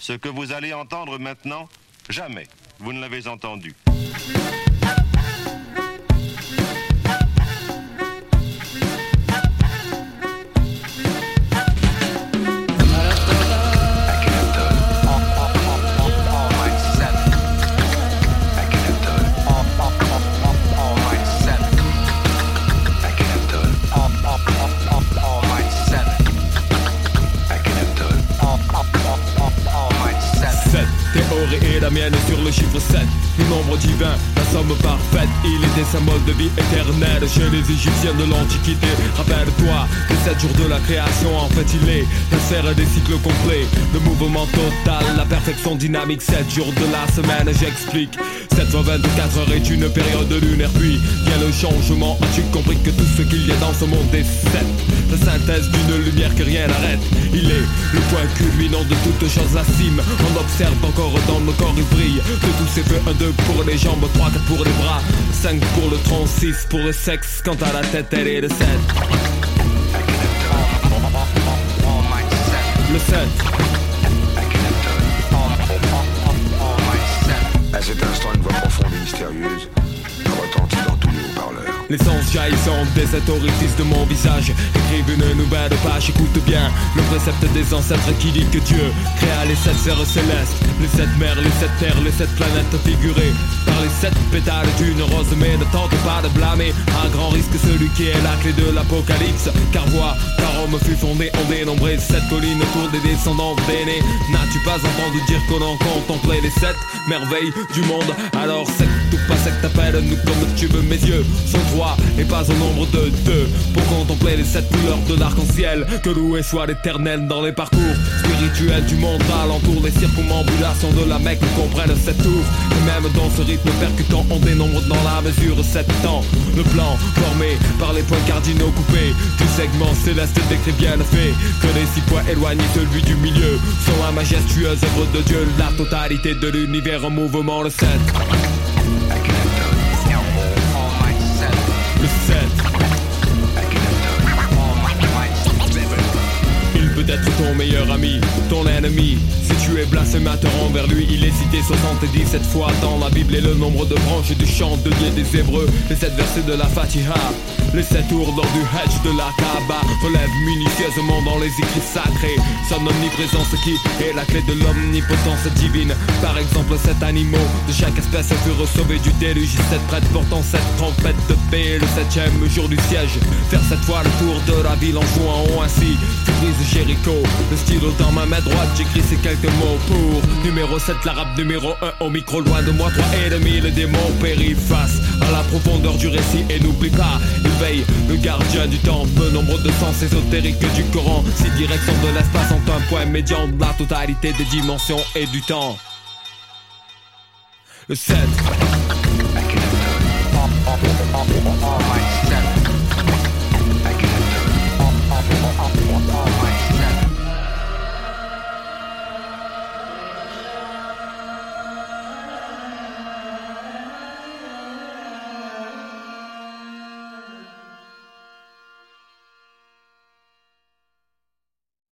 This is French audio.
Ce que vous allez entendre maintenant, jamais vous ne l'avez entendu. Et la mienne sur le chiffre 7, le nombre divin, la somme parfaite. Il était symbole de vie éternelle chez les Égyptiens de l'Antiquité. Rappelle-toi, les 7 jours de la création, en fait il est la sphère des cycles complets, le mouvement total, la perfection dynamique. 7 jours de la semaine, j'explique. 7 fois 24 heures est une période lunaire, puis vient le changement. As-tu compris que tout ce qu'il y a dans ce monde est 7, la synthèse d'une lumière que rien n'arrête. Il est le point culminant de toutes choses, la cime. On observe encore dans nos corps, il brille de tous ces feux. 1, 2 pour les jambes, 3, 4 pour les bras, 5 pour le tronc, 6 pour le sexe. Quant à la tête, elle est le 7. Le 7. À cet instant, une voix profonde et mystérieuse retentit dans tous les haut-parleurs. L'essence jaillissante des 7 orifices de mon visage écrivent une nouvelle page, écoute bien le précepte des ancêtres qui dit que Dieu créa les 7 sphères célestes, les 7 mers, les 7 terres, les 7 planètes figurées par les 7 pétales d'une rose. Mais ne tente pas de blâmer à grand risque celui qui est la clé de l'apocalypse, car vois, car Rome fut fondée en dénombré 7 collines autour des descendants d'aînés. N'as-tu pas entendu dire qu'on en contemplait les 7 merveilles du monde? Alors secte ou pas secte, appelle-nous comme tu veux. Mes yeux sont 3 et pas au nombre de 2 pour contempler les 7 couleurs de l'arc-en-ciel. Que loué soit l'Éternel dans les parcours spirituels du monde alentour. Les circumambulations de la Mecque comprennent 7 tours, et même dans ce rythme percutant on dénombre dans la mesure 7 temps. Le plan formé par les points cardinaux coupés du segment céleste décrit bien le fait que les 6 points éloignés, celui du milieu, sont la majestueuse œuvre de Dieu. La totalité de l'univers en mouvement, le 7. Le 7. Il peut être ton meilleur ami, ton ennemi. Si tu es blasphémateur envers lui, il est cité 77 fois dans la Bible. Et le nombre de branches du chandelier des Hébreux, les 7 versets de la Fatiha, les 7 tours lors du Hajj de la Kaaba relèvent minutieusement dans les écrits sacrés son omniprésence qui est la clé de l'omnipotence divine. Par exemple, 7 animaux de chaque espèce furent sauvés du déluge. 7 prêtres portant 7 trompettes de paix, le 7e jour du siège. Faire 7 fois le tour de la ville en jouant ainsi tu brises Jéricho. Le stylo dans ma main droite, j'écris ces quelques mots pour numéro 7, l'arabe numéro 1 au micro. Loin de moi 3 ennemis, le démon périt face à la profondeur du récit. Et n'oublie pas, il veille, le gardien du temps. Le nombre de sens ésotériques du Coran, 6 directions de l'espace ont un point médian de la totalité des dimensions et du temps. Le 7.